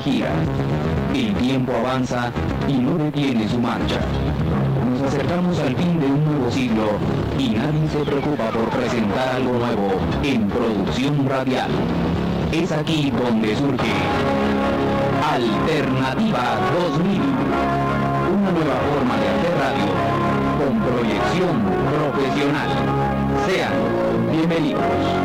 gira. El tiempo avanza y no detiene su marcha. Nos acercamos al fin de un nuevo siglo y nadie se preocupa por presentar algo nuevo en producción radial. Es aquí donde surge Alternativa 2000, una nueva forma de hacer radio con proyección profesional. Sean bienvenidos.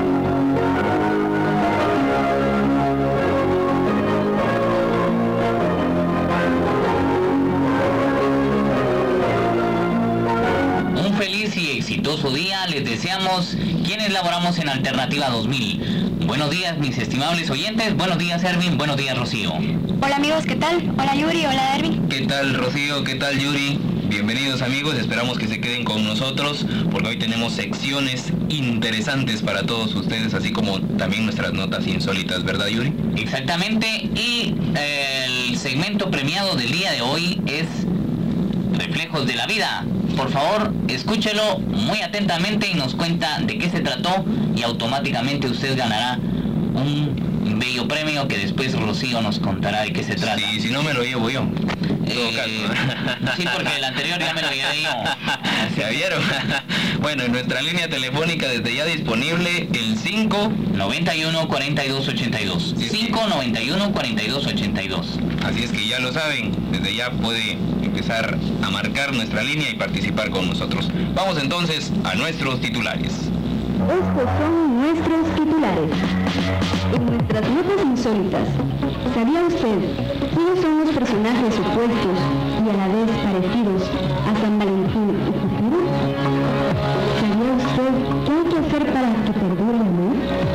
Un feliz y exitoso día les deseamos quienes laboramos en Alternativa 2000. Buenos días, mis estimables oyentes. Buenos días, Erwin. Buenos días, Rocío. Hola, amigos, ¿qué tal? Hola, Yuri. Hola, Erwin. ¿Qué tal, Rocío? ¿Qué tal, Yuri? Bienvenidos, amigos. Esperamos que se queden con nosotros porque hoy tenemos secciones interesantes para todos ustedes, así como también nuestras notas insólitas, ¿verdad, Yuri? Exactamente. Y el segmento premiado del día de hoy es Reflejos de la Vida. Por favor, escúchelo muy atentamente y nos cuenta de qué se trató y automáticamente usted ganará un bello premio que después Rocío nos contará de qué se trata. Sí, si no me lo llevo yo. En todo caso. Sí, porque el anterior ya me lo llevé yo. ¿Se vieron? Bueno, en nuestra línea telefónica desde ya disponible el 591 42 82. 591 42 82. Así es que ya lo saben, desde ya puede empezar a marcar nuestra línea y participar con nosotros. Vamos entonces a nuestros titulares. Estos son nuestros titulares. En nuestras notas insólitas, ¿sabía usted quiénes son los personajes opuestos y a la vez parecidos a San Valentín y Cupido? ¿Sabía usted qué hay que hacer para que perdure el amor?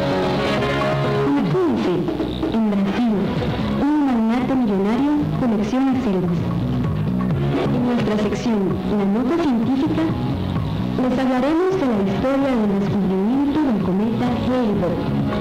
Imagínese, en Brasil, un magnate millonario colecciona cerdos. En nuestra sección, la nota científica, les hablaremos de la historia del descubrimiento del cometa Hale-Bopp.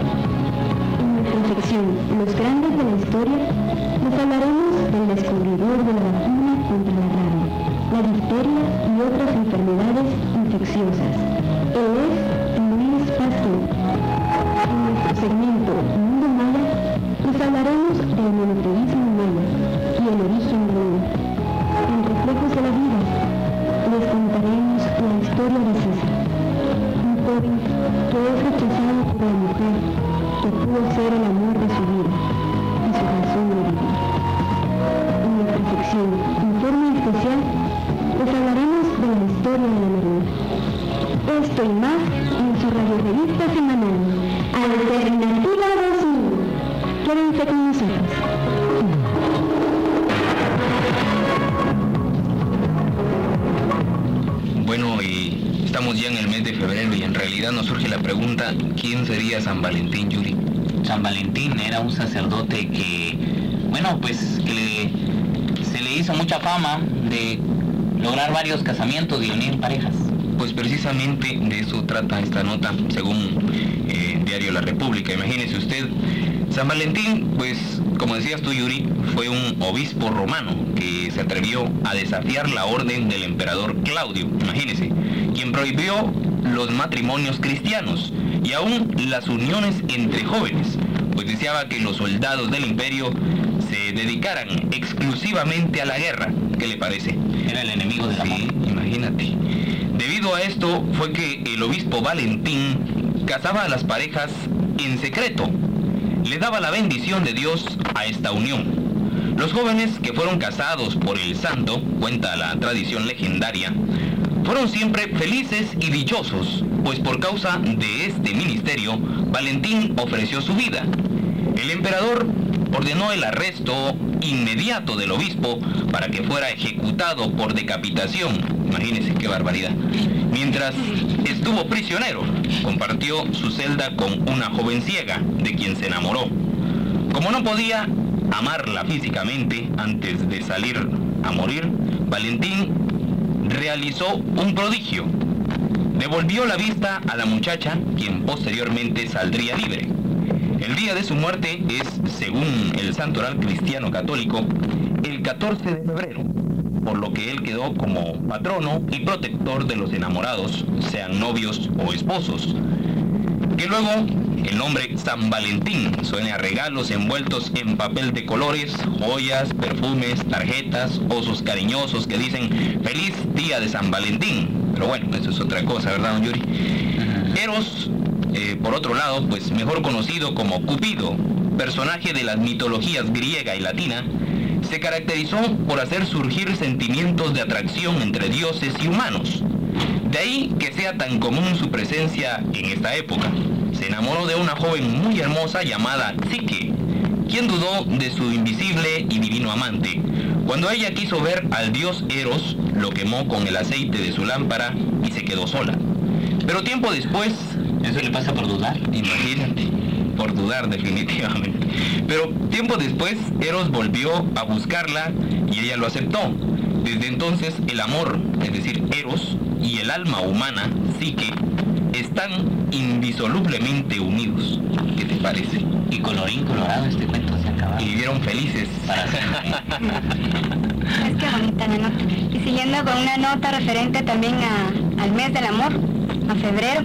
En nuestra sección, los grandes de la historia, les hablaremos del descubridor de la vacuna contra la rabia, la difteria y otras enfermedades infecciosas. Él es Luis Pasteur. En nuestro segmento Mundo Maya, les hablaremos del monoteísmo maya y el origen de él. En Reflejos de la Vida, les contaremos la historia de César, un joven que es rechazado por la mujer que pudo ser el amor de su vida y su razón de vivir. En nuestra sección Informe Especial, les hablaremos de la historia de la Merluza. Esto y más en su radiorevista semanal, Alternativa 2000. Quédense con nosotros. Bueno, y estamos ya en el mes de febrero y en realidad nos surge la pregunta, ¿quién sería San Valentín, Yuri? San Valentín era un sacerdote que, bueno, pues que se le hizo mucha fama de lograr varios casamientos y unir parejas. Pues precisamente de eso trata esta nota, según Diario La República. Imagínese usted, San Valentín, pues como decías tú, Yuri, fue un obispo romano que se atrevió a desafiar la orden del emperador Claudio, imagínese, quien prohibió los matrimonios cristianos y aún las uniones entre jóvenes, pues deseaba que los soldados del imperio se dedicaran exclusivamente a la guerra. ¿Qué le parece? Era el enemigo del amor. Sí, imagínate. Debido a esto fue que el obispo Valentín casaba a las parejas en secreto. Le daba la bendición de Dios a esta unión. Los jóvenes que fueron casados por el santo, cuenta la tradición legendaria, fueron siempre felices y dichosos, pues por causa de este ministerio, Valentín ofreció su vida. El emperador ordenó el arresto inmediato del obispo para que fuera ejecutado por decapitación. Imagínense qué barbaridad. Mientras estuvo prisionero, compartió su celda con una joven ciega, de quien se enamoró. Como no podía amarla físicamente antes de salir a morir, Valentín realizó un prodigio. Devolvió la vista a la muchacha, quien posteriormente saldría libre. El día de su muerte es, según el santoral cristiano católico, el 14 de febrero, por lo que él quedó como patrono y protector de los enamorados, sean novios o esposos. Que luego el nombre San Valentín suene a regalos envueltos en papel de colores, joyas, perfumes, tarjetas, osos cariñosos que dicen feliz día de San Valentín. Pero bueno, eso es otra cosa, ¿verdad, don Yuri? Eros, por otro lado, pues mejor conocido como Cupido, personaje de las mitologías griega y latina, se caracterizó por hacer surgir sentimientos de atracción entre dioses y humanos. De ahí que sea tan común su presencia en esta época. Se enamoró de una joven muy hermosa llamada Psique, quien dudó de su invisible y divino amante. Cuando ella quiso ver al dios Eros, lo quemó con el aceite de su lámpara y se quedó sola. Pero tiempo después... ¿Eso le pasa por dudar? Imagínate, por dudar definitivamente. Pero tiempo después, Eros volvió a buscarla y ella lo aceptó. Desde entonces, el amor, es decir, Eros, y el alma humana, Psique, están indisolublemente unidos. ¿Qué te parece? Y colorín colorado, este cuento se acaba. Y vivieron felices. Para siempre. Es que bonita la nota. Y siguiendo con una nota referente también al mes del amor, a febrero,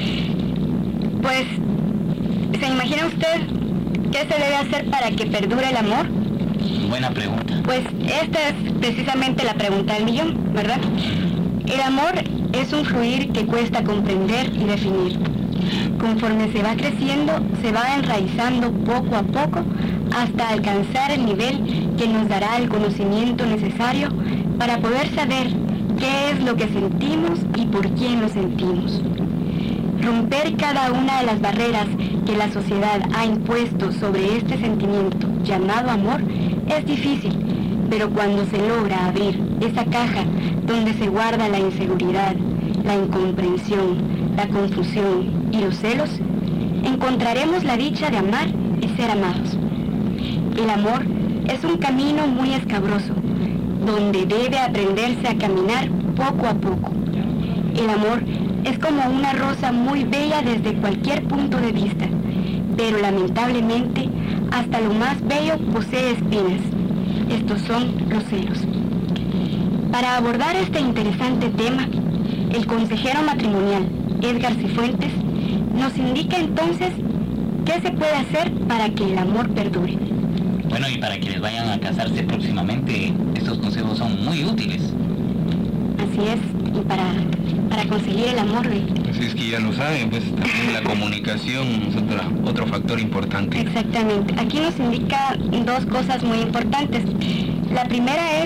pues, ¿se imagina usted qué se debe hacer para que perdure el amor? Buena pregunta. Pues esta es precisamente la pregunta del millón, ¿verdad? El amor es un fluir que cuesta comprender y definir. Conforme se va creciendo, se va enraizando poco a poco hasta alcanzar el nivel que nos dará el conocimiento necesario para poder saber qué es lo que sentimos y por quién lo sentimos. Romper cada una de las barreras que la sociedad ha impuesto sobre este sentimiento llamado amor es difícil, pero cuando se logra abrir esa caja donde se guarda la inseguridad, la incomprensión, la confusión y los celos, encontraremos la dicha de amar y ser amados. El amor es un camino muy escabroso, donde debe aprenderse a caminar poco a poco. El amor es como una rosa muy bella desde cualquier punto de vista, pero lamentablemente hasta lo más bello posee espinas. Estos son los celos. Para abordar este interesante tema, el consejero matrimonial Edgar Cifuentes nos indica entonces qué se puede hacer para que el amor perdure. Bueno, y para quienes vayan a casarse próximamente, estos consejos son muy útiles. Así es, y para conseguir el amor de... Así es que ya lo saben, pues también la comunicación es otro factor importante. Exactamente. Aquí nos indica dos cosas muy importantes. La primera es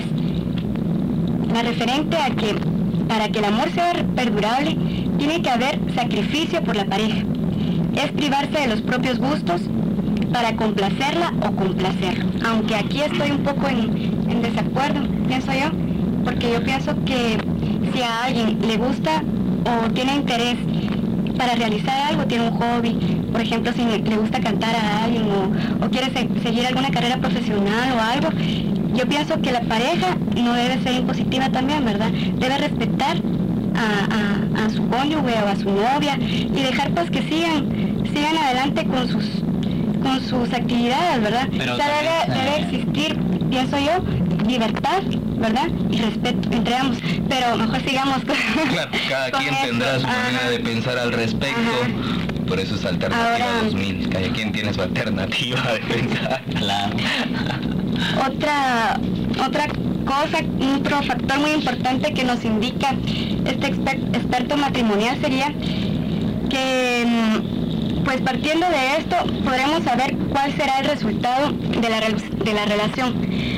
la referente a que para que el amor sea perdurable, tiene que haber sacrificio por la pareja. Es privarse de los propios gustos para complacerla o complacerlo. Aunque aquí estoy un poco en desacuerdo, pienso yo, porque yo pienso que si a alguien le gusta o tiene interés para realizar algo, tiene un hobby, por ejemplo, si le gusta cantar a alguien o quiere seguir alguna carrera profesional o algo, yo pienso que la pareja no debe ser impositiva también, ¿verdad? Debe respetar a su cónyuge o a su novia y dejar pues que sigan adelante con sus actividades, ¿verdad? Pero o sea, debe existir, pienso yo, libertad, ¿verdad? Y respeto entre ambos. Pero mejor sigamos con... Claro, cada con quien esto. tendrá su manera de pensar al respecto. Ajá. Por eso es Alternativa Ahora, 2000. Cada quien tiene su alternativa de pensar. Claro. Otra cosa, otro factor muy importante que nos indica este experto matrimonial sería que, pues partiendo de esto, podremos saber cuál será el resultado de la relación.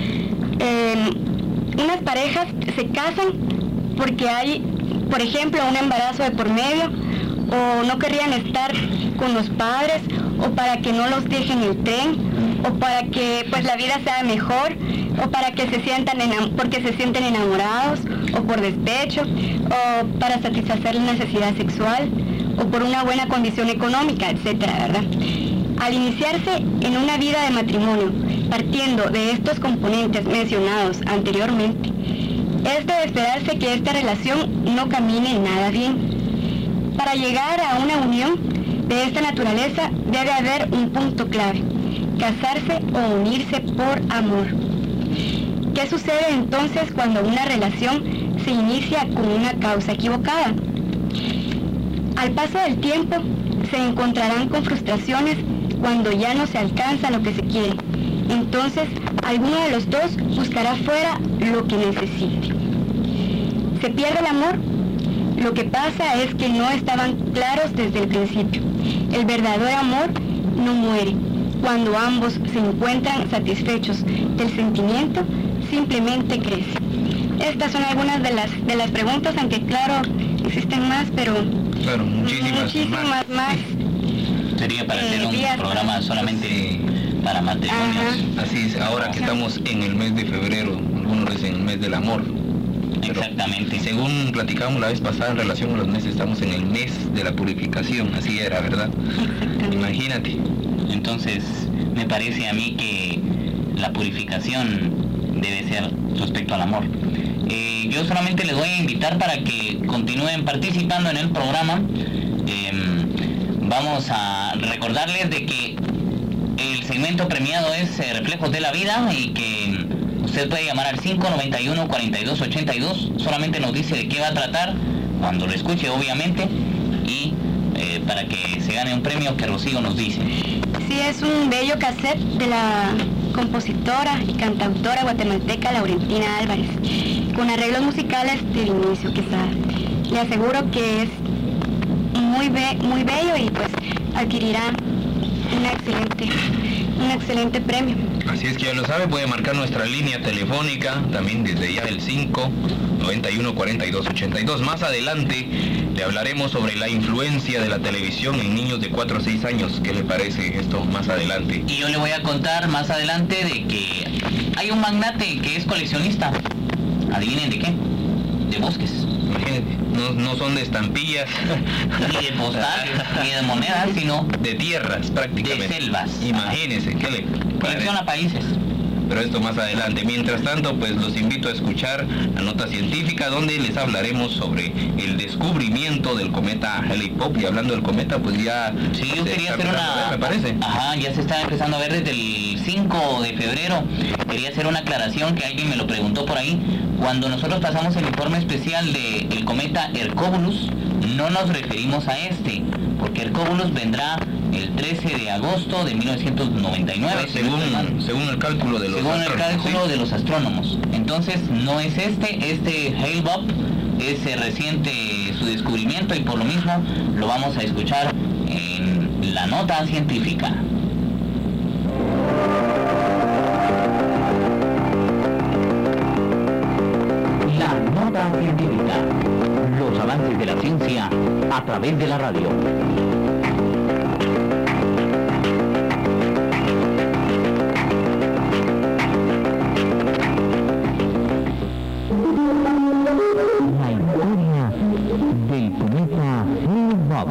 Unas parejas se casan porque hay, por ejemplo, un embarazo de por medio, o no querrían estar con los padres, o para que no los dejen el tren, o para que pues la vida sea mejor, o para que se sientan porque se sienten enamorados, o por despecho, o para satisfacer la necesidad sexual, o por una buena condición económica, etcétera, ¿verdad? Al iniciarse en una vida de matrimonio, partiendo de estos componentes mencionados anteriormente, es de esperarse que esta relación no camine nada bien. Para llegar a una unión de esta naturaleza debe haber un punto clave: casarse o unirse por amor. ¿Qué sucede entonces cuando una relación se inicia con una causa equivocada? Al paso del tiempo se encontrarán con frustraciones cuando ya no se alcanza lo que se quiere. Entonces, alguno de los dos buscará fuera lo que necesite. ¿Se pierde el amor? Lo que pasa es que no estaban claros desde el principio. El verdadero amor no muere. Cuando ambos se encuentran satisfechos del sentimiento, simplemente crece. Estas son algunas de las preguntas, aunque claro, existen más, pero claro, muchísimas más. Sería para hacer un programa solamente para matrimonios. Así es, ahora que estamos en el mes de febrero, algunos dicen el mes del amor. Exactamente. Según platicamos la vez pasada en relación a los meses, estamos en el mes de la purificación, así era, ¿verdad? Imagínate. Entonces, me parece a mí que la purificación debe ser respecto al amor. Yo solamente les voy a invitar para que continúen participando en el programa. Vamos a recordarles de que el segmento premiado es Reflejos de la Vida y que usted puede llamar al 591-4282, solamente nos dice de qué va a tratar, cuando lo escuche obviamente, y para que se gane un premio que Rocío nos dice. Sí, es un bello cassette de la compositora y cantautora guatemalteca Laurentina Álvarez, con arreglos musicales del Inicio Quesada. Le aseguro que es muy bello y pues adquirirá un excelente premio. Así es que ya lo sabe, puede marcar nuestra línea telefónica, también desde ya el 591-4282. Más adelante le hablaremos sobre la influencia de la televisión en niños de 4 a 6 años. ¿Qué le parece esto más adelante? Y yo le voy a contar más adelante de que hay un magnate que es coleccionista. ¿Adivinen de qué? De bosques. Imagínate, no son de estampillas, Ni de postales, ni de monedas, sino de tierras prácticamente. de selvas. Imagínense, ¿qué le Colecciona países. Pero esto más adelante. Mientras tanto, pues los invito a escuchar la nota científica, donde les hablaremos sobre el descubrimiento del cometa Hale-Bopp. Y hablando del cometa, pues ya... Sí, yo quería hacer una... me parece. Ajá, ya se está empezando a ver desde el 5 de febrero. Quería hacer una aclaración que alguien me lo preguntó por ahí. Cuando nosotros pasamos el informe especial del cometa Hercóbulus, no nos referimos a este, porque Hercóbulus vendrá el 13 de agosto de 1999. Según el cálculo de los según el cálculo ¿sí? de los astrónomos. Entonces, no es este Hale-Bopp es reciente su descubrimiento y por lo mismo lo vamos a escuchar en la nota científica. La nota científica. Los avances de la ciencia a través de la radio. La historia del cometa Hale-Bopp.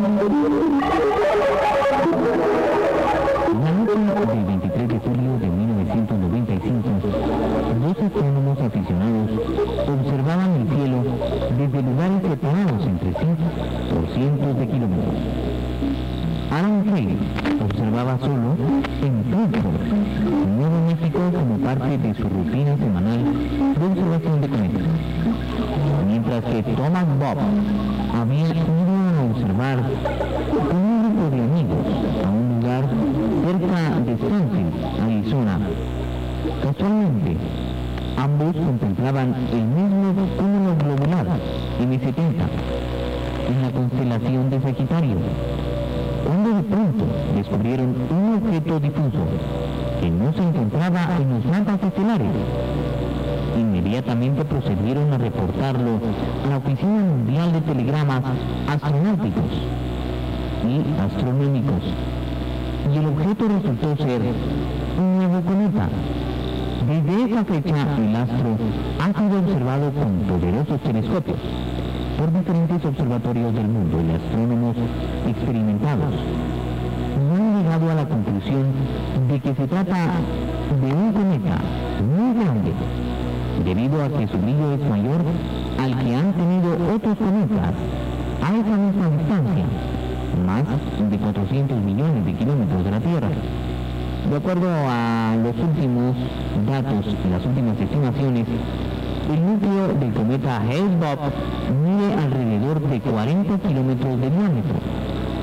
La noche del 23 de julio de 1995, dos astrónomos aficionados observaban el cielo desde lugares separados entre sí por cientos de kilómetros. Alan Hale observaba solo en Frankfurt, Nuevo México, como parte de su rutina semanal de observación de cometas, mientras que Thomas Bob había ido a observar con un grupo de amigos a un lugar cerca de Stanfield, Arizona. Casualmente, ambos contemplaban el mismo cúmulo globular M70 en la constelación de Sagitario, cuando de pronto descubrieron un objeto difuso que no se encontraba en los mapas estelares. Inmediatamente procedieron a reportarlo a la Oficina Mundial de Telegramas Astronáuticos y Astronómicos, y el objeto resultó ser un nuevo cometa. Desde esa fecha, el astro ha sido observado con poderosos telescopios por diferentes observatorios del mundo y astrónomos experimentados. Y han llegado a la conclusión de que se trata de un cometa muy grande, debido a que su brillo es mayor al que han tenido otros cometas a esa misma distancia, más de 400 millones de kilómetros de la Tierra. De acuerdo a los últimos datos y las últimas estimaciones, el núcleo del cometa Hale-Bopp mide alrededor de 40 kilómetros de diámetro.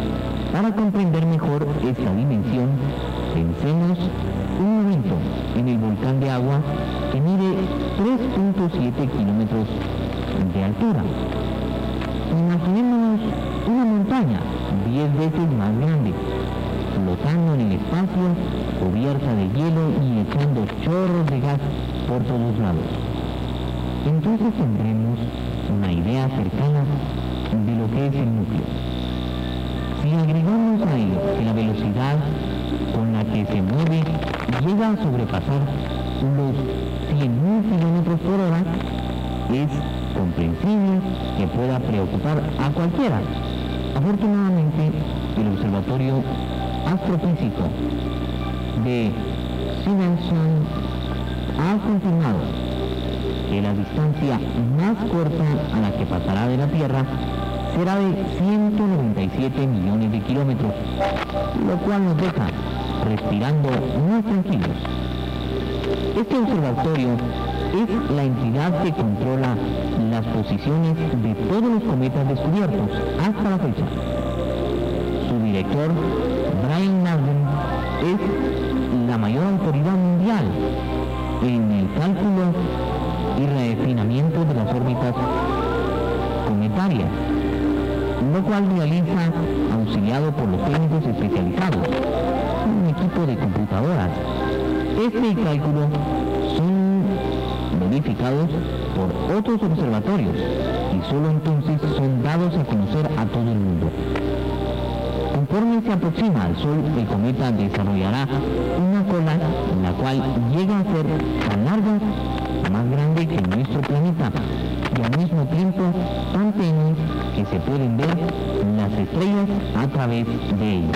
Para comprender mejor esta dimensión, pensemos un momento en el volcán de agua que mide 3.7 kilómetros de altura. Imaginémonos una montaña 10 veces más grande, flotando en el espacio, cubierta de hielo y echando chorros de gas por todos lados. Entonces tendremos una idea cercana de lo que es el núcleo. Si agregamos a él que la velocidad con la que se mueve llega a sobrepasar los 100.000 kilómetros por hora, es comprensible que pueda preocupar a cualquiera. Afortunadamente, el Observatorio Astrofísico de Stevenson ha confirmado que la distancia más corta a la que pasará de la Tierra será de 197 millones de kilómetros, lo cual nos deja respirando más tranquilos. Este observatorio es la entidad que controla las posiciones de todos los cometas descubiertos hasta la fecha. Su director, Brian Narden, es la mayor autoridad mundial en el cálculo y refinamiento de las órbitas cometarias, lo cual realiza auxiliado por los técnicos especializados, un equipo de computadoras. Este cálculo son verificados por otros observatorios y solo entonces son dados a conocer a todo el mundo. Conforme se aproxima al Sol, el cometa desarrollará una cola, la cual llega a ser tan larga, más grande que nuestro planeta, y al mismo tiempo tan tenue que se pueden ver las estrellas a través de ella.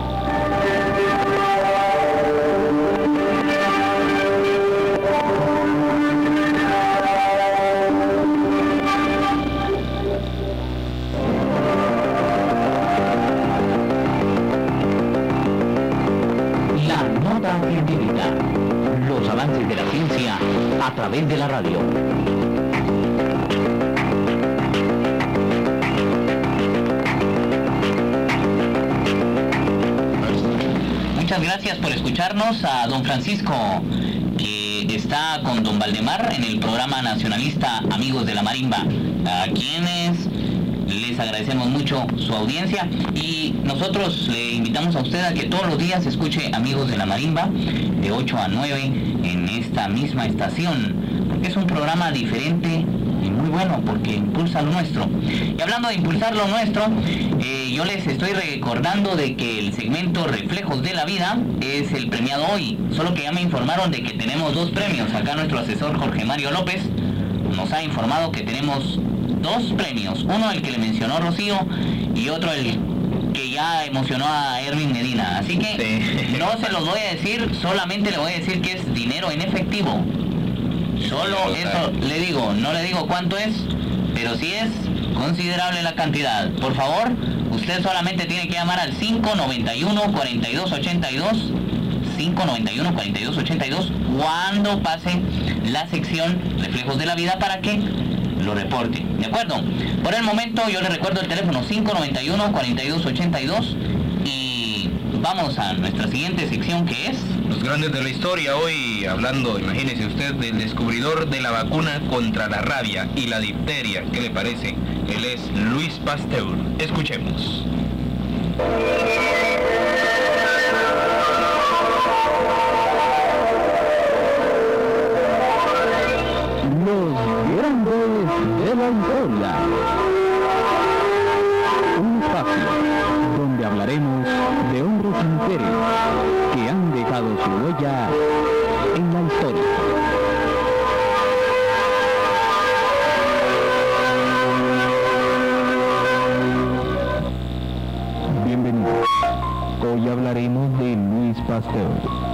Los avances de la ciencia a través de la radio. Muchas gracias por escucharnos a don Francisco, que está con don Valdemar en el programa nacionalista Amigos de la Marimba, a quienes les agradecemos mucho su audiencia y nosotros le invitamos a usted a que todos los días escuche Amigos de la Marimba de 8 a 9 en esta misma estación, porque es un programa diferente y muy bueno porque impulsa lo nuestro. Y hablando de impulsar lo nuestro, yo les estoy recordando de que el segmento Reflejos de la Vida es el premiado hoy, solo que ya me informaron de que tenemos 2 premios. Acá nuestro asesor Jorge Mario López nos ha informado que tenemos 2 premios, uno el que le mencionó Rocío y otro el que ya emocionó a Erwin Medina, así que sí. No se los voy a decir, solamente le voy a decir que es dinero en efectivo, solo eso le digo, no le digo cuánto es, pero sí es considerable la cantidad. Por favor, usted solamente tiene que llamar al 591-4282 591-4282 cuando pase la sección Reflejos de la Vida para que lo reporte, ¿de acuerdo? Por el momento yo le recuerdo el teléfono 591-4282 y vamos a nuestra siguiente sección, que es Los Grandes de la Historia. Hoy hablando, imagínese usted, del descubridor de la vacuna contra la rabia y la difteria. ¿Qué le parece? Él es Louis Pasteur. Escuchemos. Los Grandes de la Historia. Un espacio donde hablaremos de hombres y mujeres que han dejado su huella en la historia. Bienvenidos. Hoy hablaremos de Louis Pasteur.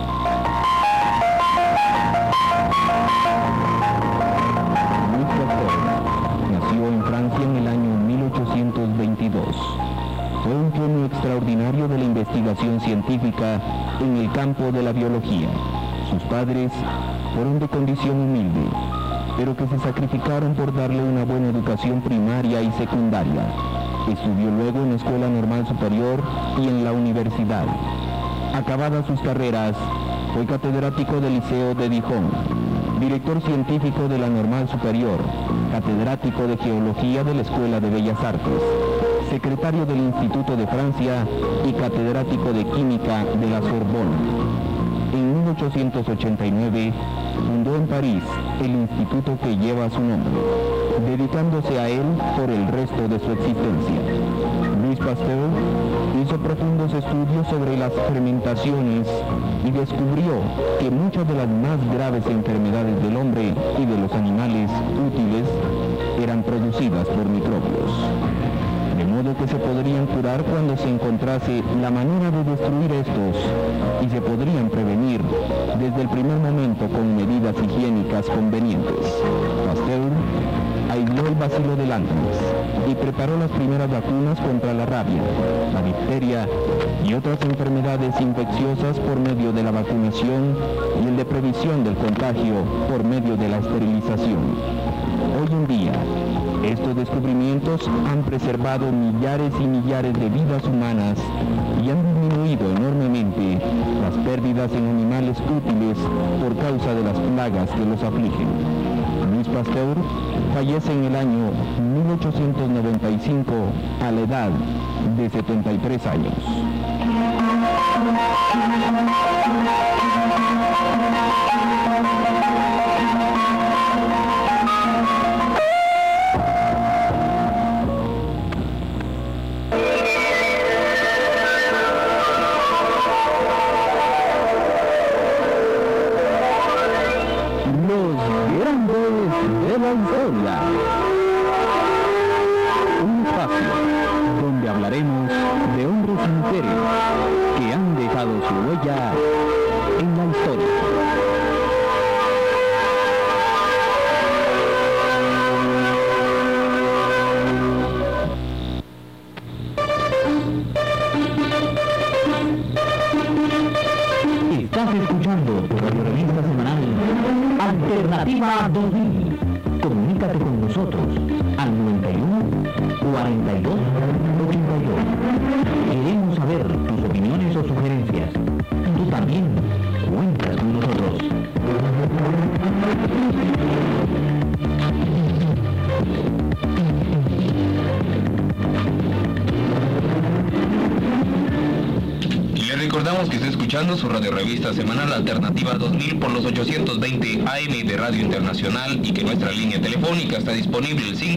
Nació en Francia en el año 1822. Fue un genio extraordinario de la investigación científica en el campo de la biología. Sus padres fueron de condición humilde, pero que se sacrificaron por darle una buena educación primaria y secundaria. Estudió luego en la Escuela Normal Superior y en la universidad. Acabadas sus carreras, fue catedrático del Liceo de Dijon, director científico de la Normal Superior, catedrático de Geología de la Escuela de Bellas Artes, secretario del Instituto de Francia y catedrático de Química de la Sorbonne. En 1889 fundó en París el instituto que lleva su nombre, dedicándose a él por el resto de su existencia. Louis Pasteur hizo profundos estudios sobre las fermentaciones y descubrió que muchas de las más graves enfermedades del hombre y de los animales útiles eran producidas por microbios. De modo que se podrían curar cuando se encontrase la manera de destruir estos y se podrían prevenir desde el primer momento con medidas higiénicas convenientes. Pasteur aisló el bacilo del anthrax y preparó las primeras vacunas contra la rabia, la difteria y otras enfermedades infecciosas por medio de la vacunación y el de previsión del contagio por medio de la esterilización. Hoy en día, estos descubrimientos han preservado millares y millares de vidas humanas y han disminuido enormemente las pérdidas en animales útiles por causa de las plagas que los afligen. Louis Pasteur fallece en el año 1895 a la edad de 73 años. Un espacio donde hablaremos de hombres y mujeres que han dejado su huella en la historia. Estás escuchando tu radiorevista semanal Alternativa 2000. Comunícate con nosotros al 91 42 82. Queremos saber tus opiniones o sugerencias. Tú también cuentas con nosotros. Recordamos que está escuchando su radiorevista semanal Alternativa 2000 por los 820 AM de Radio Internacional y que nuestra línea telefónica está disponible el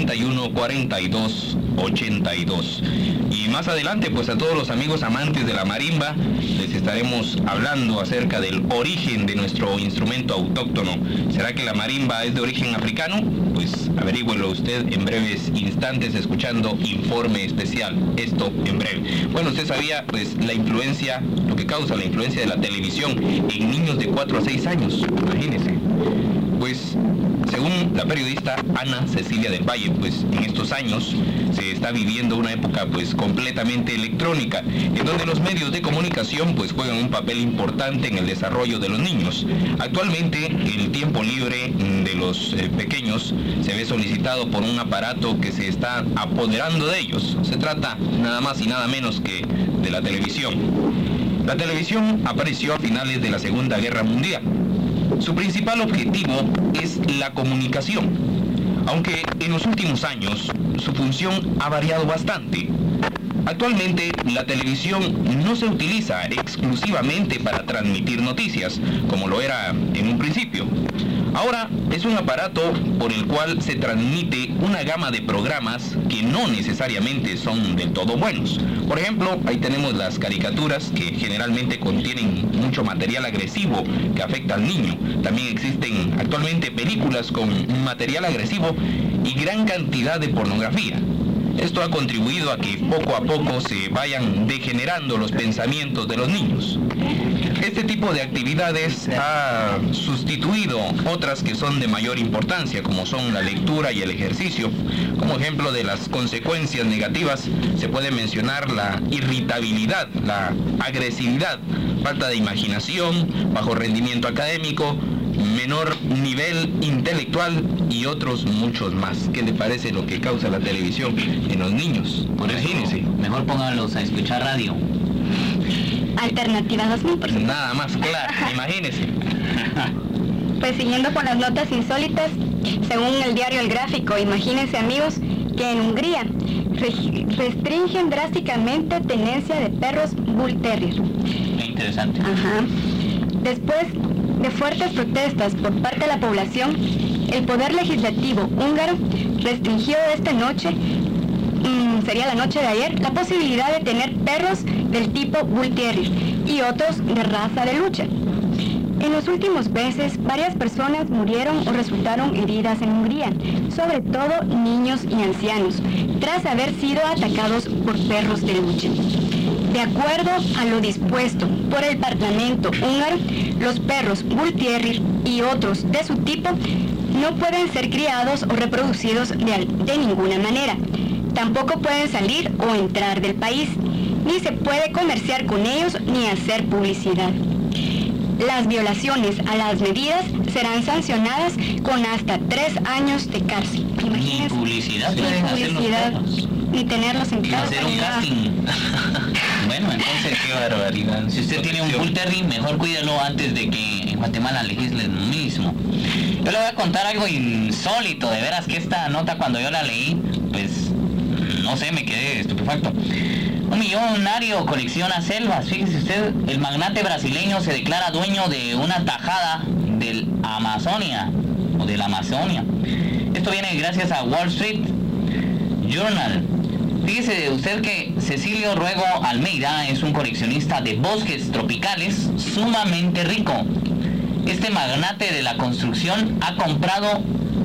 591-4282. Y más adelante, pues a todos los amigos amantes de la marimba, les estaremos hablando acerca del origen de nuestro instrumento autóctono. ¿Será que la marimba es de origen africano? Pues averígüelo usted en breves instantes escuchando Informe Especial. Esto en breve. Bueno, usted sabía, pues, la influencia, lo que causa la influencia de la televisión en niños de 4 a 6 años. Imagínense. Pues, según la periodista Ana Cecilia del Valle, pues en estos años se está viviendo una época pues completamente electrónica, en donde los medios de comunicación pues juegan un papel importante en el desarrollo de los niños. Actualmente el tiempo libre de los pequeños se ve solicitado por un aparato que se está apoderando de ellos. Se trata nada más y nada menos que de la televisión. La televisión apareció a finales de la Segunda Guerra Mundial. Su principal objetivo es la comunicación, aunque en los últimos años su función ha variado bastante. Actualmente la televisión no se utiliza exclusivamente para transmitir noticias, como lo era en un principio. Ahora es un aparato por el cual se transmite una gama de programas que no necesariamente son del todo buenos. Por ejemplo, ahí tenemos las caricaturas que generalmente contienen mucho material agresivo que afecta al niño. También existen actualmente películas con material agresivo y gran cantidad de pornografía. Esto ha contribuido a que poco a poco se vayan degenerando los pensamientos de los niños. Este tipo de actividades ha sustituido otras que son de mayor importancia, como son la lectura y el ejercicio. Como ejemplo de las consecuencias negativas se puede mencionar la irritabilidad, la agresividad, falta de imaginación, bajo rendimiento académico menor nivel intelectual y otros muchos más. ¿Qué le parece lo que causa la televisión en los niños? Por eso, Imagínese. mejor pónganlos a escuchar radio. Alternativa 2000, por supuesto. Nada más claro, imagínese. Pues siguiendo con las notas insólitas, según el diario El Gráfico, imagínense amigos que en Hungría restringen drásticamente tenencia de perros Bull Terrier. Qué interesante. Ajá. Después de fuertes protestas por parte de la población, el Poder Legislativo húngaro restringió esta noche, sería la noche de ayer, la posibilidad de tener perros del tipo Bull Terrier y otros de raza de lucha. En los últimos meses, varias personas murieron o resultaron heridas en Hungría, sobre todo niños y ancianos, tras haber sido atacados por perros de lucha. De acuerdo a lo dispuesto por el Parlamento húngaro, los perros Bull Terrier y otros de su tipo no pueden ser criados o reproducidos de ninguna manera. Tampoco pueden salir o entrar del país, ni se puede comerciar con ellos ni hacer publicidad. Las violaciones a las medidas serán sancionadas con hasta 3 años de cárcel. Ni publicidad pueden hacer los perros. Ni tenerlos en Ni casa. hacer un ni nada. casting. Bueno, entonces, Qué barbaridad. si usted tiene un Bull Terrier, mejor cuídelo antes de que en Guatemala legislen lo mismo. Yo le voy a contar algo insólito, de veras que esta nota cuando yo la leí, pues, no sé, me quedé estupefacto. Un millonario colecciona selvas, fíjese usted, el magnate brasileño se declara dueño de una tajada del Amazonia, o de la Amazonia. Esto viene gracias a Wall Street Journal. Fíjese usted que Cecilio Ruego Almeida es un coleccionista de bosques tropicales sumamente rico. Este magnate de la construcción ha comprado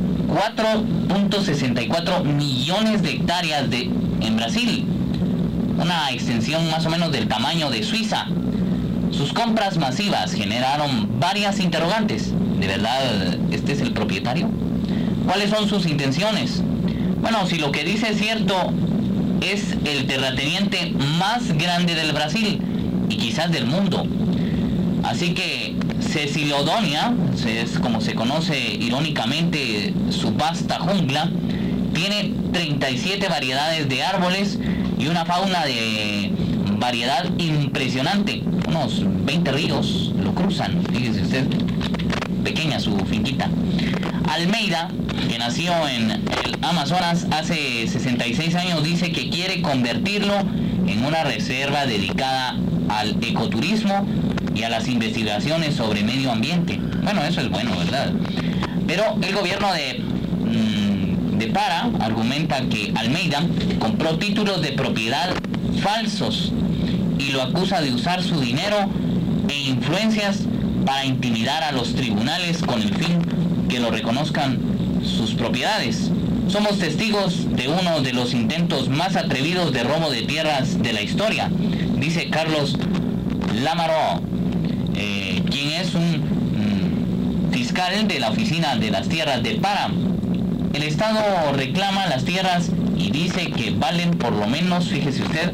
4.64 millones de hectáreas en Brasil, una extensión más o menos del tamaño de Suiza. Sus compras masivas generaron varias interrogantes. ¿De verdad este es el propietario? ¿Cuáles son sus intenciones? Bueno, si lo que dice es cierto, es el terrateniente más grande del Brasil y quizás del mundo. Así que Cecilodonia, es como se conoce irónicamente su vasta jungla, tiene 37 variedades de árboles y una fauna de variedad impresionante. Unos 20 ríos lo cruzan, fíjese usted, pequeña su finquita. Almeida, que nació en el Amazonas hace 66 años, dice que quiere convertirlo en una reserva dedicada al ecoturismo y a las investigaciones sobre medio ambiente. Bueno, eso es bueno, ¿verdad? Pero el gobierno de Para argumenta que Almeida compró títulos de propiedad falsos y lo acusa de usar su dinero e influencias para intimidar a los tribunales con el fin que lo reconozcan sus propiedades. Somos testigos de uno de los intentos más atrevidos de robo de tierras de la historia, dice Carlos Lamaró, quien es un fiscal de la Oficina de las Tierras de Para. El Estado reclama las tierras y dice que valen por lo menos, fíjese usted,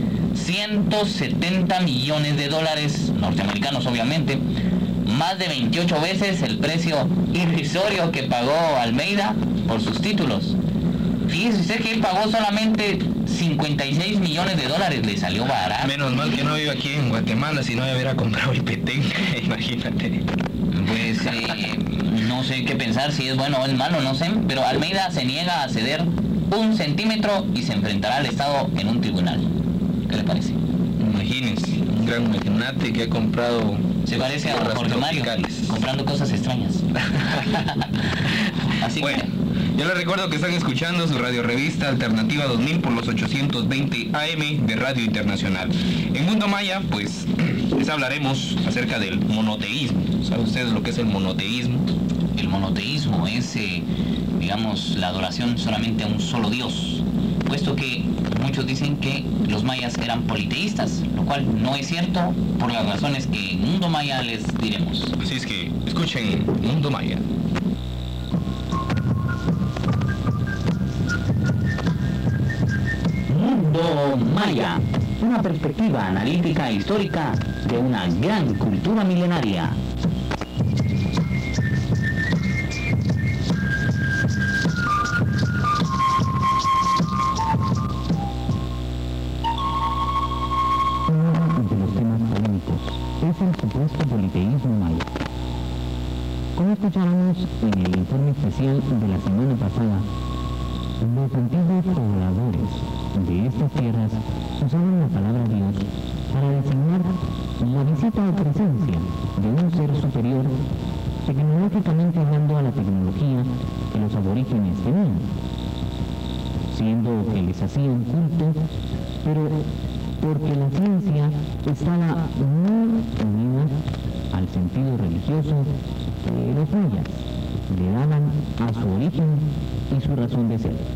170 millones de dólares norteamericanos, obviamente, más de 28 veces el precio irrisorio que pagó Almeida por sus títulos. Fíjese usted que él pagó solamente 56 millones de dólares, le salió barato. Menos mal que no vivo aquí en Guatemala, si no me hubiera comprado el Petén, imagínate. Pues no sé qué pensar, si es bueno o es malo, no sé, pero Almeida se niega a ceder 1 centímetro y se enfrentará al Estado en un tribunal. ¿Qué le parece? Imagínense, un gran magnate que ha comprado... Se parece a Jorge Mario, comprando cosas extrañas. Así bueno, que... yo les recuerdo que están escuchando su radio revista Alternativa 2000 por los 820 AM de Radio Internacional. En Mundo Maya, pues, les hablaremos acerca del monoteísmo. ¿Saben ustedes lo que es el monoteísmo? El monoteísmo es, digamos, la adoración solamente a un solo Dios, puesto que muchos dicen que los mayas eran politeístas, lo cual no es cierto por las razones que en Mundo Maya les diremos. Así es que escuchen Mundo Maya. Mundo Maya, una perspectiva analítica e histórica de una gran cultura milenaria. en el informe especial de la semana pasada, los antiguos pobladores de estas tierras usaban la palabra Dios para designar la visita o presencia de un ser superior, tecnológicamente hablando, a la tecnología que los aborígenes tenían, siendo que les hacían culto, pero porque la ciencia estaba muy unida al sentido religioso que los mayas le daban a su origen y su razón de ser.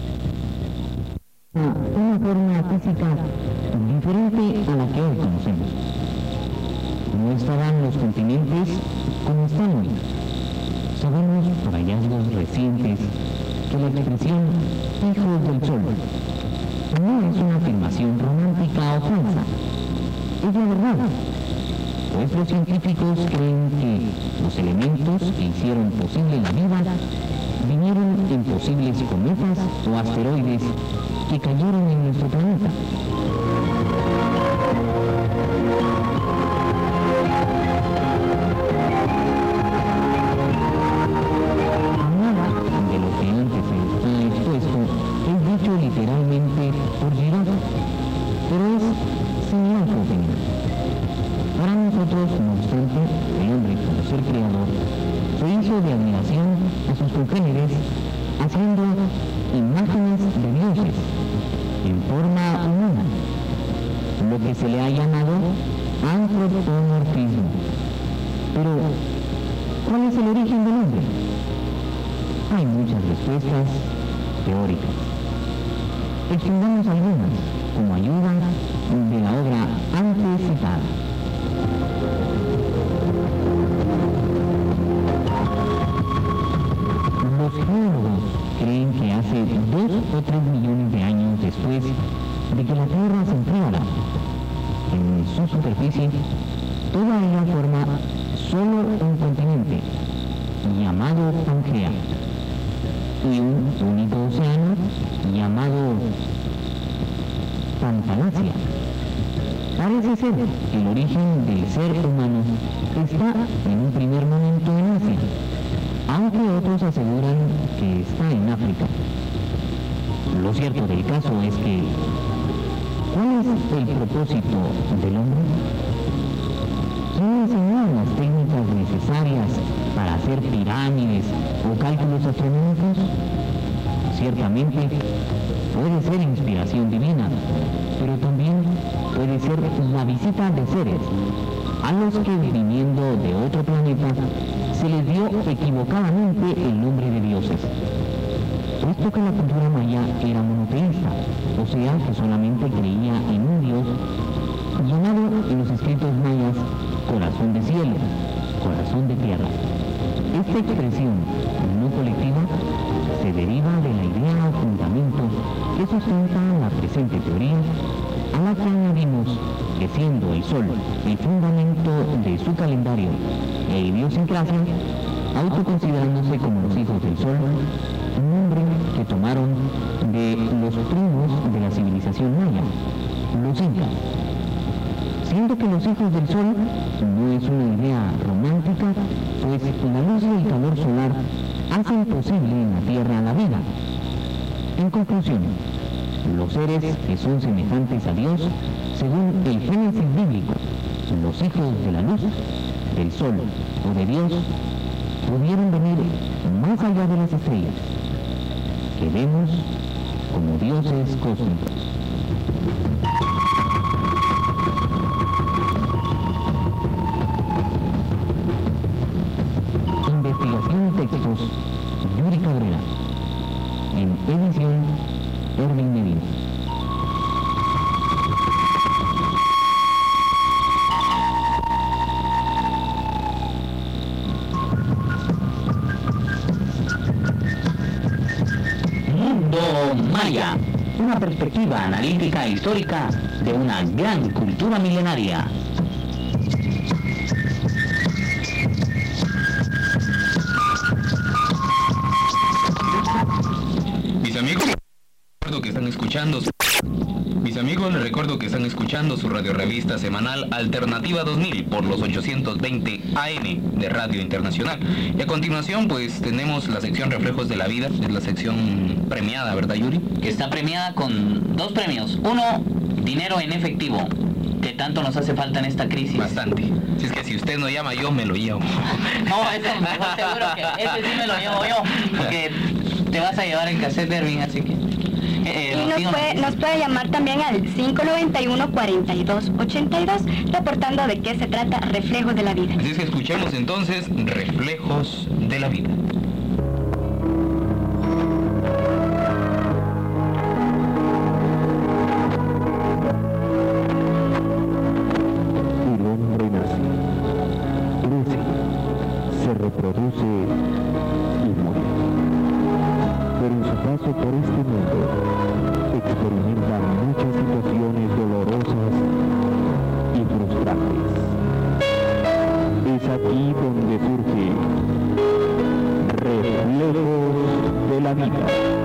Una forma física diferente a la que hoy conocemos. No estaban los continentes como están hoy. Sabemos por hallazgos recientes que la expresión hijos del sol no es una afirmación romántica o falsa, es la verdad, pues los científicos creen que los elementos que hicieron posible la vida vinieron en posibles cometas o asteroides que cayeron en nuestro planeta. Nada de lo que antes se ha expuesto es dicho literalmente por Girard, pero es similar a su opinión. Para nosotros, no obstante, el hombre, como ser creador, se hizo de admiración a sus congéneres, haciendo imágenes de dioses en forma humana, lo que se le ha llamado antropomorfismo. Pero, ¿cuál es el origen del hombre? Hay muchas respuestas teóricas. Expongamos algunas como ayuda de la obra antes citada. Los geólogos creen que hace 2 o 3 millones de años después de que la Tierra se enfriara, en su superficie, toda ella forma solo un continente, llamado Pangea, y un único océano, llamado Pantalacia. Parece ser que el origen del ser humano está en un primer momento en Asia, aunque otros aseguran que está en África. Lo cierto del caso es que, ¿cuál es el propósito del hombre? ¿Quién enseñó las técnicas necesarias para hacer pirámides o cálculos astronómicos? Ciertamente puede ser inspiración divina, pero también puede ser la visita de seres a los que, viniendo de otro planeta, se les dio equivocadamente el nombre de dioses. Puesto que la cultura maya era monoteísta, o sea que solamente creía en un dios, llamado en los escritos mayas corazón de cielo, corazón de tierra. Esta expresión no colectiva se deriva de la idea o fundamento que sustenta la presente teoría, a la que añadimos que, siendo el sol el fundamento de su calendario e idiosincrasia, autoconsiderándose como los hijos del sol, un nombre que tomaron de los primos de la civilización maya, los incas. Siendo que los hijos del sol no es una idea romántica, pues la luz y el calor solar hacen posible en la Tierra la vida. En conclusión, los seres que son semejantes a Dios, según el Génesis bíblico, los hijos de la luz, del sol o de Dios, pudieron venir más allá de las estrellas, que vemos como dioses cósmicos. Investigación y textos, Yuri Cabrera. En edición, Erwin Medina. Mundo Maya, una perspectiva analítica e histórica de una gran cultura milenaria. Mis amigos, recuerdo que están escuchando Mis amigos, les recuerdo que están escuchando su radiorevista semanal Alternativa 2000 por los 820 AM de Radio Internacional. Y a continuación, pues, tenemos la sección Reflejos de la Vida, es la sección premiada, ¿verdad, Yuri? Que está premiada con 2 premios. Uno, dinero en efectivo, que tanto nos hace falta en esta crisis. Bastante. Si es que si usted no llama, yo me lo llevo. No, eso mejor seguro que ese sí me lo llevo yo, porque te vas a llevar el cassette de Erwin, así que... y nos puede llamar también al 591-4282, reportando de qué se trata Reflejos de la Vida. Así es que escuchemos entonces Reflejos de la Vida. El hombre nace, crece, se reproduce y muere. Pero en su paso por este mundo experimenta muchas situaciones dolorosas y frustrantes. Es aquí donde surge Reflejos de la Vida.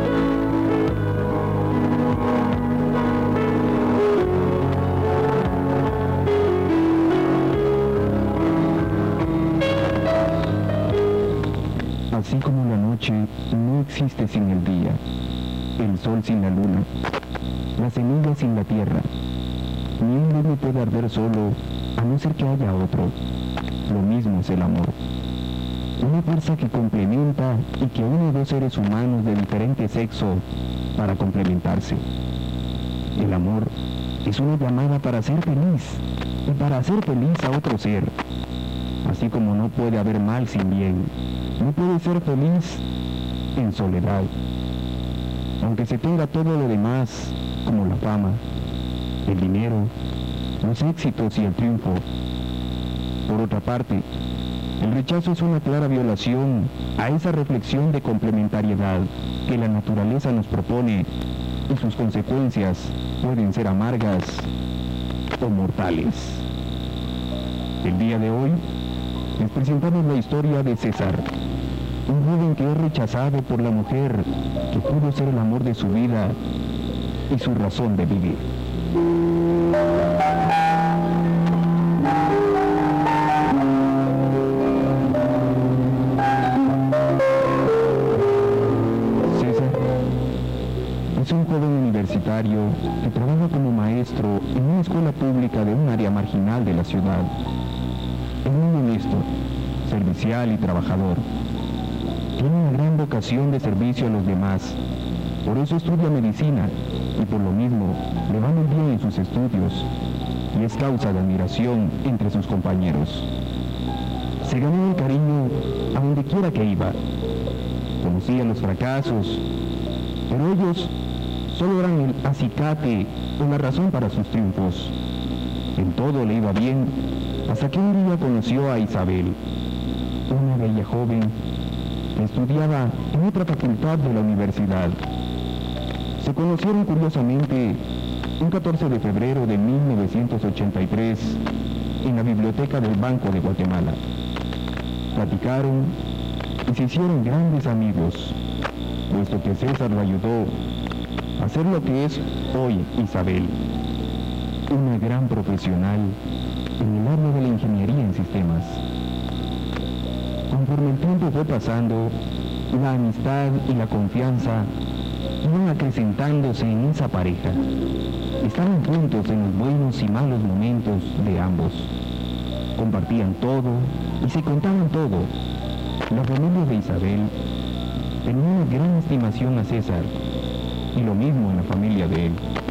Así como la noche no existe sin el día, el sol sin la luna, la semilla sin la tierra, ni un leño puede arder solo a no ser que haya otro. Lo mismo es el amor. Una fuerza que complementa y que une 2 seres humanos de diferente sexo para complementarse. El amor es una llamada para ser feliz y para hacer feliz a otro ser. Así como no puede haber mal sin bien, no puede ser feliz en soledad. Aunque se tenga todo lo demás, como la fama, el dinero, los éxitos y el triunfo. Por otra parte, el rechazo es una clara violación a esa reflexión de complementariedad que la naturaleza nos propone, y sus consecuencias pueden ser amargas o mortales. El día de hoy les presentamos la historia de César, un joven que es rechazado por la mujer que pudo ser el amor de su vida y su razón de vivir. César es un joven universitario que trabaja como maestro en una escuela pública de un área marginal de la ciudad. Es muy honesto, servicial y trabajador. Tiene una gran vocación de servicio a los demás. Por eso estudia medicina y por lo mismo le va muy bien en sus estudios y es causa de admiración entre sus compañeros. Se ganó el cariño a donde quiera que iba. Conocía los fracasos, pero ellos solo eran el acicate o la razón para sus triunfos. En todo le iba bien, hasta que un día conoció a Isabel, una bella joven que estudiaba en otra facultad de la universidad. Se conocieron curiosamente un 14 de febrero de 1983 en la biblioteca del Banco de Guatemala. Platicaron y se hicieron grandes amigos, puesto que César lo ayudó a ser lo que es hoy Isabel, una gran profesional en el área de la ingeniería en sistemas. Conforme el tiempo fue pasando, la amistad y la confianza iban acrecentándose en esa pareja. Estaban juntos en los buenos y malos momentos de ambos. Compartían todo y se contaban todo. La familia de Isabel tenía una gran estimación a César, y lo mismo en la familia de él.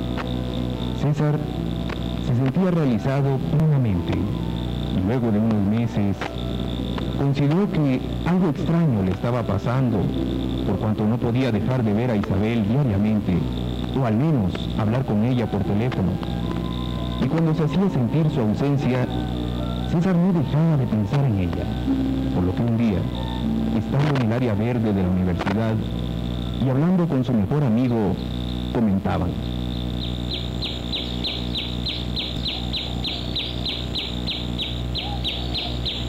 César se sentía realizado plenamente, y luego de unos meses consideró que algo extraño le estaba pasando, por cuanto no podía dejar de ver a Isabel diariamente, o al menos hablar con ella por teléfono. Y cuando se hacía sentir su ausencia, César no dejaba de pensar en ella, por lo que un día, estando en el área verde de la universidad y hablando con su mejor amigo, comentaban: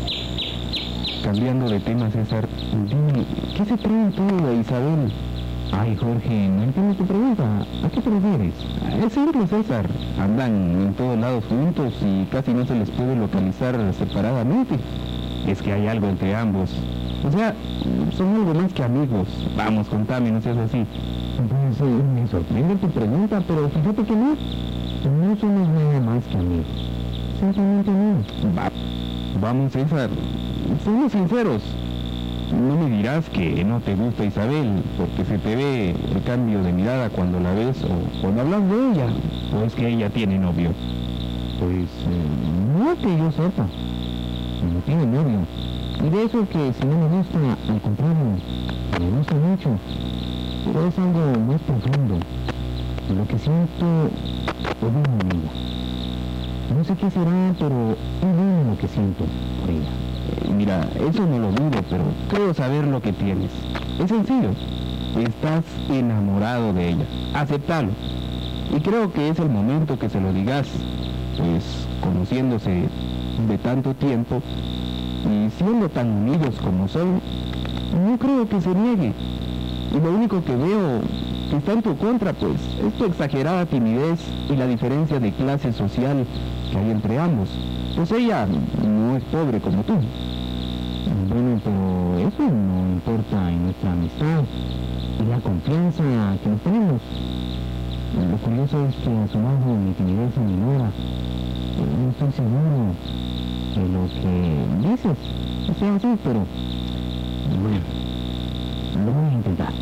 cambiando de tema, César, dime, ¿qué se trae todo de Isabel? Ay, Jorge, no entiendo tu pregunta. ¿A qué te refieres? Es simple, César. Andan en todos lados juntos y casi no se les puede localizar separadamente. Es que hay algo entre ambos. O sea, son algo más que amigos. Vamos, contame, no seas así. Pues me sorprende tu pregunta, pero fíjate que no. No somos nada más que amigos. Simplemente no. Vamos, César. Seamos sinceros. No me dirás que no te gusta Isabel, porque se te ve el cambio de mirada cuando la ves o cuando hablas de ella. ¿O es que ella tiene novio? Pues no que yo sepa. No tiene novio. Y de eso que si no me gusta, al contrario, me gusta mucho. Pero es algo más profundo. Lo que siento es una amiga. No sé qué será, pero es bueno lo que siento por ella. Mira, eso no lo dudo, pero creo saber lo que tienes. Es sencillo. Estás enamorado de ella. Aceptalo. Y creo que es el momento que se lo digas, pues conociéndose de tanto tiempo y siendo tan unidos como son, no creo que se niegue. Y lo único que veo que está en tu contra, pues, es tu exagerada timidez y la diferencia de clase social que hay entre ambos. Pues ella no es pobre como tú. Bueno, pero eso no importa en nuestra amistad y la confianza que nos tenemos. Lo curioso es que a su lado mi timidez se minora. No estoy seguro de lo que dices sea así, pero bueno, lo voy a intentar.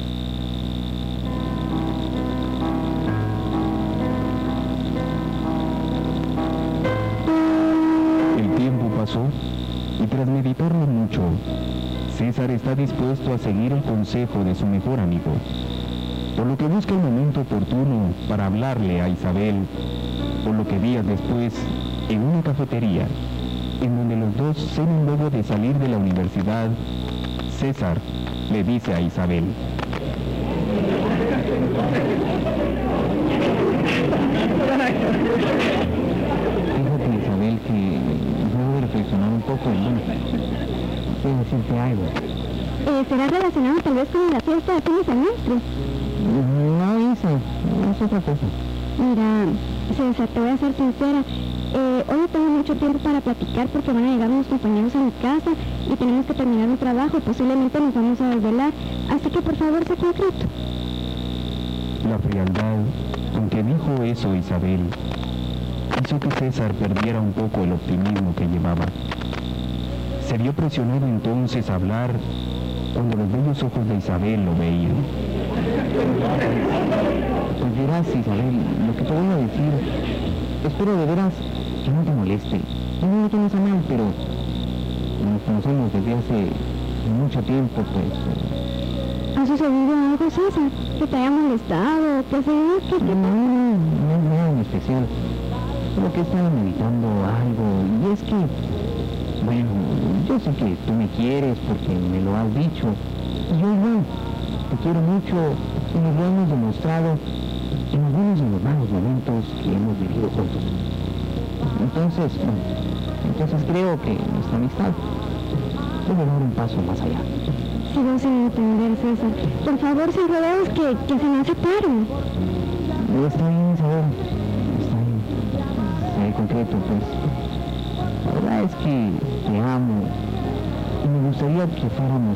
El tiempo pasó y tras meditarlo mucho, César está dispuesto a seguir el consejo de su mejor amigo, por lo que busca el momento oportuno para hablarle a Isabel, por lo que días después, en una cafetería, en donde los dos cenan luego de salir de la universidad, César le dice a Isabel: fíjate, Isabel, que debo de reflexionar un poco y bueno, quiero decirte algo. ¿Será relacionado tal vez con la fiesta de fin de semestre? No, Isa, es otra cosa. Mira, César, te voy a ser sincera. Hoy no tengo mucho tiempo para platicar porque van a llegar unos compañeros a mi casa y tenemos que terminar un trabajo y posiblemente nos vamos a desvelar. Así que por favor, sé concreto. La frialdad con que dijo eso Isabel hizo que César perdiera un poco el optimismo que llevaba. Se vio presionado entonces a hablar cuando los bellos ojos de Isabel lo veían. Pues dirás, Isabel, lo que te voy a decir, espero de veras que no te moleste. No lo tomes a mal, pero nos conocemos desde hace mucho tiempo, pues. ¿Ha sucedido algo, César? ¿Que te haya molestado? ¿Te has seguido? No es nada en especial. Solo que estaba meditando algo, y es que, bueno, yo sé que tú me quieres porque me lo has dicho. Y yo igual, te quiero mucho y nos lo hemos demostrado en algunos de los malos momentos que hemos vivido juntos. Entonces creo que nuestra amistad debe dar un paso más allá. Sigo sin entender, César. Por favor, sin rodeos, que se me hace tarde. Está bien, Isabel. Está bien. Seré concreto, pues. La verdad es que te amo y me gustaría que fuéramos,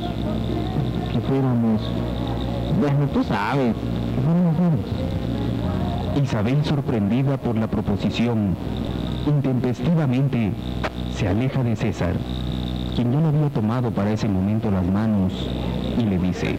bueno, tú sabes, que fuéramos buenos. Isabel, sorprendida por la proposición, intempestivamente se aleja de César, quien ya le había tomado para ese momento las manos, y le dice: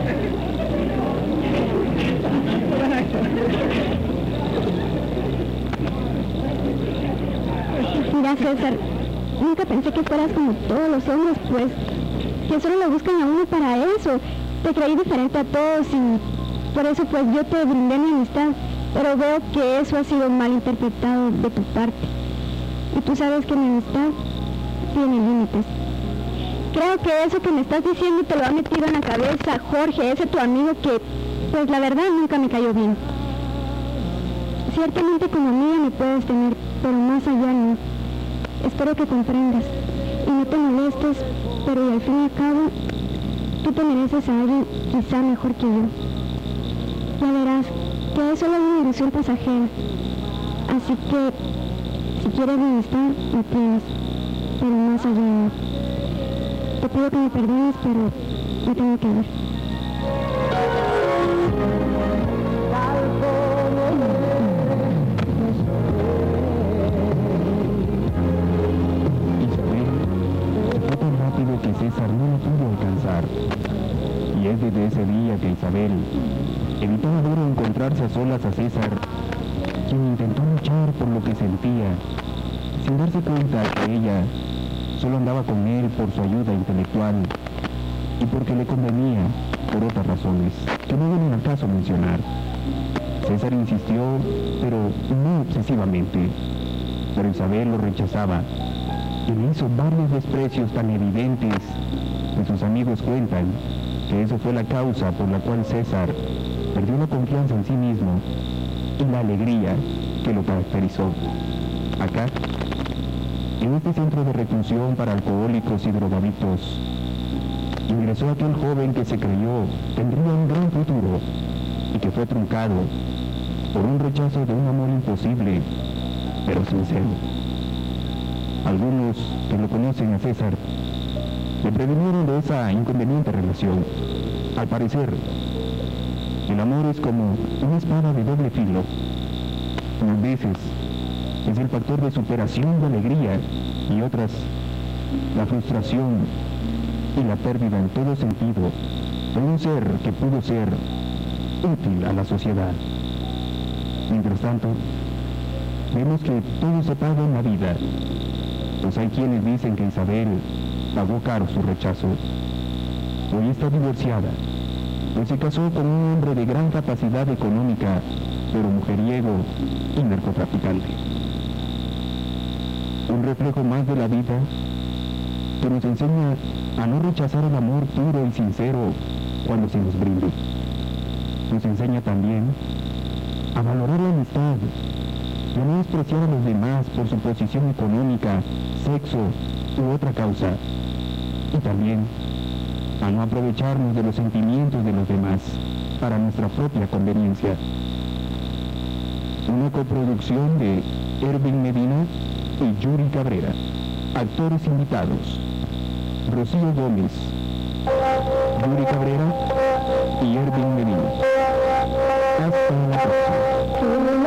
Mira, César, nunca pensé que fueras como todos los hombres, pues, que solo lo buscan a uno para eso. Te creí diferente a todos y por eso, pues, yo te brindé mi amistad, pero veo que eso ha sido mal interpretado de tu parte. Y tú sabes que mi amistad tiene límites. Creo que eso que me estás diciendo te lo ha metido en la cabeza Jorge, ese tu amigo que, pues, la verdad nunca me cayó bien. Ciertamente como amiga me puedes tener, pero más allá no. Espero que comprendas y no te molestes, pero al fin y al cabo, tú te mereces a alguien quizá mejor que yo. Ya verás que es solo una ilusión pasajera. Así que, si quieres bienestar, lo tienes. Pero más allá no. Te pido que me perdones, pero me tengo que ir. Fue tan rápido que César no lo pudo alcanzar. Y es desde ese día que Isabel evitó ver o encontrarse a solas a César, quien intentó luchar por lo que sentía, sin darse cuenta que ella solo andaba con él por su ayuda intelectual y porque le convenía por otras razones que no vienen al caso mencionar. César insistió, pero no obsesivamente. Pero Isabel lo rechazaba y le hizo varios desprecios tan evidentes que sus amigos cuentan que eso fue la causa por la cual César perdió la confianza en sí mismo y la alegría que lo caracterizó. Acá, en este centro de reclusión para alcohólicos y drogadictos, ingresó aquel joven que se creyó tendría un gran futuro y que fue truncado por un rechazo de un amor imposible, pero sincero. Algunos que lo conocen a César le previnieron de esa inconveniente relación. Al parecer, el amor es como una espada de doble filo. Unas veces es el factor de superación y alegría, y otras, la frustración y la pérdida en todo sentido de un ser que pudo ser útil a la sociedad. Mientras tanto, vemos que todo se paga en la vida, pues hay quienes dicen que Isabel pagó caro su rechazo. Hoy está divorciada, pues se casó con un hombre de gran capacidad económica, pero mujeriego y narcotraficante. Un reflejo más de la vida que nos enseña a no rechazar el amor puro y sincero cuando se nos brinde. Nos enseña también a valorar la amistad, a no despreciar a los demás por su posición económica, sexo u otra causa, y también a no aprovecharnos de los sentimientos de los demás para nuestra propia conveniencia. Una coproducción de Ervin Medina y Yuri Cabrera. Actores invitados: Rocío Gómez, Yuri Cabrera y Ervin Medina. Hasta la próxima.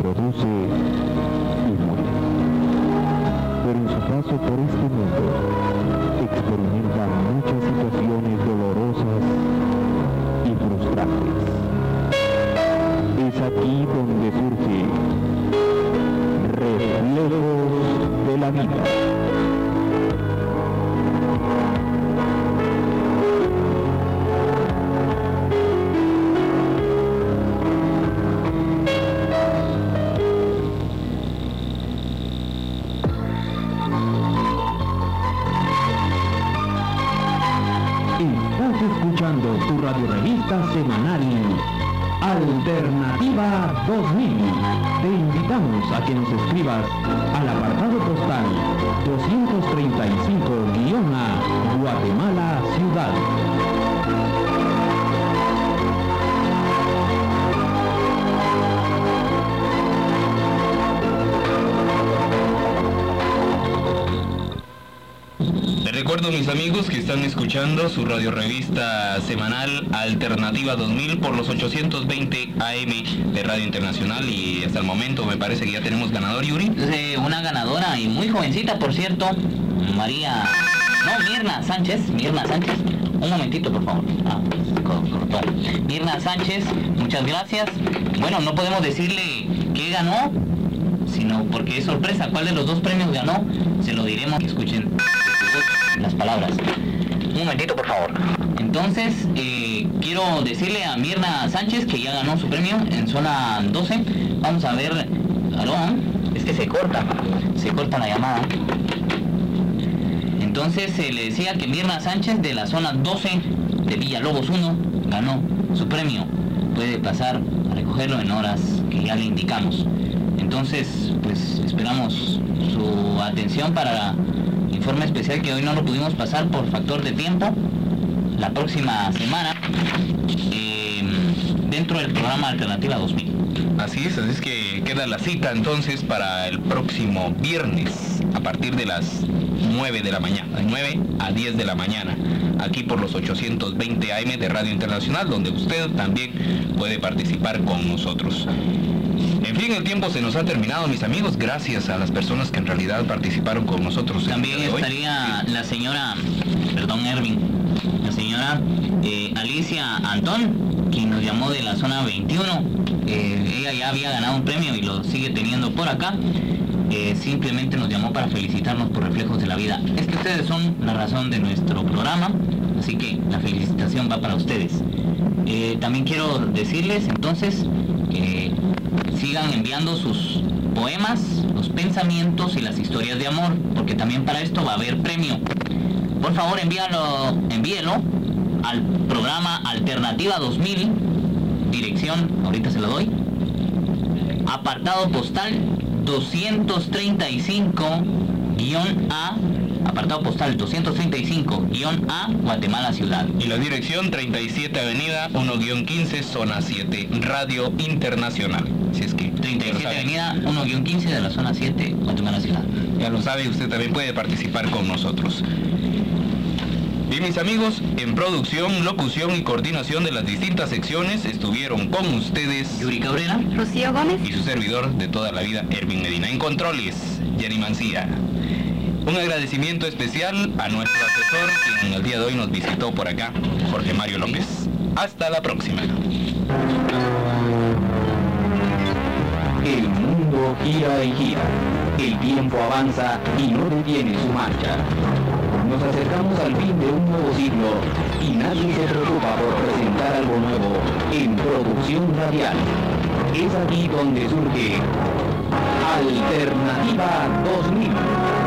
reproduce y muere. Pero en su paso por este mundo experimenta muchas situaciones dolorosas y frustrantes. Es aquí donde surge Reflejos de la Vida. Estás escuchando tu radiorevista semanal Alternativa 2000. Te invitamos a que nos escribas al apartado postal 235-A, Guatemala, Ciudad. Les recuerdo, mis amigos, que están escuchando su radiorevista semanal Alternativa 2000 por los 820 AM de Radio Internacional, y hasta el momento me parece que ya tenemos ganador, Yuri. Una ganadora y muy jovencita, por cierto, Mirna Sánchez. Un momentito, por favor. Cortó. Mirna Sánchez, muchas gracias. Bueno, no podemos decirle qué ganó, sino porque es sorpresa. ¿Cuál de los dos premios ganó? Se lo diremos, que escuchen las palabras. Un momentito, por favor. Entonces, quiero decirle a Mirna Sánchez que ya ganó su premio en zona 12. Vamos a ver. ¿Aló? Es que se corta la llamada. Entonces, le decía que Mirna Sánchez de la zona 12 de Villalobos 1 ganó su premio. Puede pasar a recogerlo en horas que ya le indicamos. Entonces, pues esperamos su atención para informe especial, que hoy no lo pudimos pasar por factor de tiempo. La próxima semana, dentro del programa Alternativa 2000. Así es que queda la cita entonces para el próximo viernes a partir de las 9 de la mañana, de 9 a 10 de la mañana, aquí por los 820 AM de Radio Internacional, donde usted también puede participar con nosotros. En fin, el tiempo se nos ha terminado, mis amigos, gracias a las personas que en realidad participaron con nosotros. También estaría la señora Alicia Antón, quien nos llamó de la zona 21. Ella ya había ganado un premio y lo sigue teniendo por acá. Simplemente nos llamó para felicitarnos por Reflejos de la Vida. Es que ustedes son la razón de nuestro programa, así que la felicitación va para ustedes. También quiero decirles entonces que sigan enviando sus poemas, los pensamientos y las historias de amor, porque también para esto va a haber premio. Por favor, envíelo al programa Alternativa 2000, dirección, ahorita se lo doy, apartado postal 235-A, apartado postal 235-A, Guatemala Ciudad. Y la dirección 37 Avenida 1-15, zona 7, Radio Internacional. Si es que 37 Avenida 1-15 de la zona 7, Guatemala Ciudad. Ya lo sabe, usted también puede participar con nosotros. Bien, mis amigos, en producción, locución y coordinación de las distintas secciones estuvieron con ustedes Yuri Cabrera, Rocío Gómez y su servidor de toda la vida, Erwin Medina. En controles, Jenny Mancía. Un agradecimiento especial a nuestro asesor, quien el día de hoy nos visitó por acá, Jorge Mario López. Hasta la próxima. El mundo gira y gira. El tiempo avanza y no detiene su marcha. Nos acercamos al fin de un nuevo siglo y nadie se preocupa por presentar algo nuevo en producción radial. Es aquí donde surge Alternativa 2000.